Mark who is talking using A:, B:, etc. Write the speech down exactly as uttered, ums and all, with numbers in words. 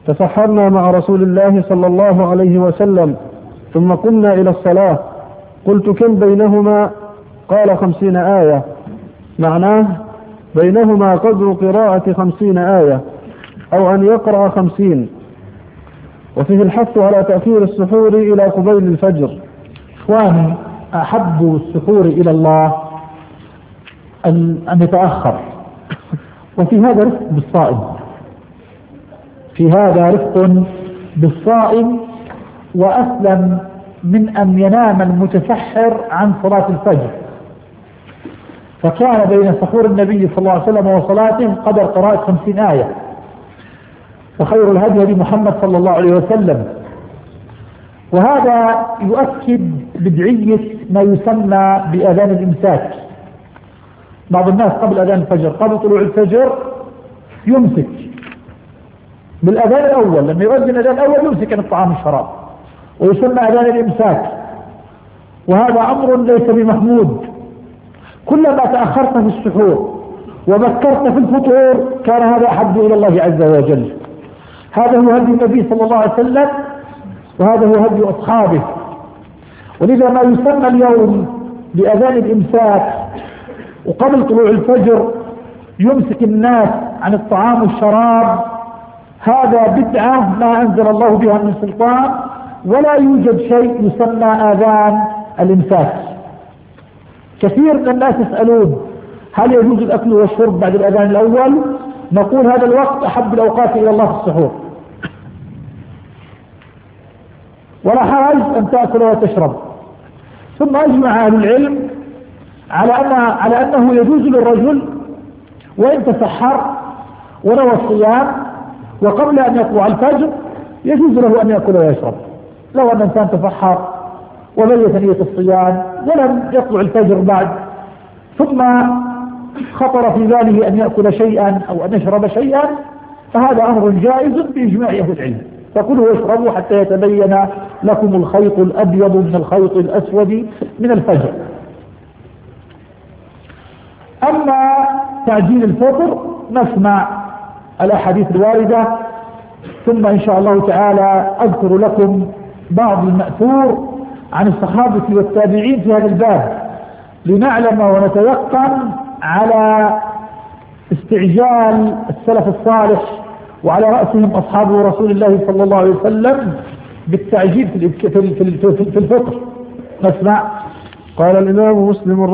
A: تسحرنا مع رسول الله صلى الله عليه وسلم ثم قمنا إلى الصلاة. قلت كم بينهما؟ قال خمسين آية. معناه بينهما قدر قراءة خمسين آية أو أن يقرأ خمسين. وفيه الحث على تأخير السحور إلى قبيل الفجر.
B: إخواني، أحب السحور إلى الله أن يتأخر، وفي هذا رفق بالصائم، في هذا رفق بالصائم وأسلم من أن ينام المتسحر عن صلاة الفجر. فكان بين سحور النبي صلى الله عليه وسلم وصلاته قدر قراءة خمسين آية. وخير الهدي هدي محمد صلى الله عليه وسلم. وهذا يؤكد بدعية ما يسمى بأذان الإمساك. بعض الناس قبل أذان الفجر، قبل طلوع الفجر، يمسك بالأذان الأول، لما يؤذن الأذان الأول يمسك عن الطعام والشراب، ويسمى أذان الإمساك. وهذا أمر ليس بمحمود. كلما تأخرت في السحور وبكرت في الفطور كان هذا أحب إلى الله عز وجل. هذا هو هدي النبي صلى الله عليه وسلم، وهذا هو هدي أصحابه. ولذا ما يسمى اليوم بأذان الإمساك وقبل طلوع الفجر يمسك الناس عن الطعام والشراب، هذا بدعة ما أنزل الله بها من سلطان، ولا يوجد شيء يسمى آذان الإمساك. كثير من الناس يسألون هل يجوز الأكل والشرب بعد الأذان الأول؟ نقول هذا الوقت أحب الأوقات إلى الله في السحور، ولا حرج أن تأكل وتشرب. ثم أجمع أهل العلم على أن على أنه يجوز للرجل وإن تسحر ونوى الصيام وقبل أن يطلع الفجر يجوز له أن يأكل ويشرب. لو أن الإنسان تسحر وبيت نية الصيام ولم يطلع الفجر بعد، ثم خطر في باله أن يأكل شيئا أو أن يشرب شيئا، فهذا أمر جائز بإجماع أهل العلم. فكلوا واشربوا حتى يتبين لكم الخيط الأبيض من الخيط الأسود من الفجر. أما تعجيل الفطر نسمع الأحاديث الواردة، ثم إن شاء الله تعالى أذكر لكم بعض المأثور عن الصحابة والتابعين في هذا الباب لنعلم ونتيقن على استعجال السلف الصالح وعلى رأسهم أصحاب رسول الله صلى الله عليه وسلم بالتعجيل في الفطر. نسمع.
A: قال الإمام مسلم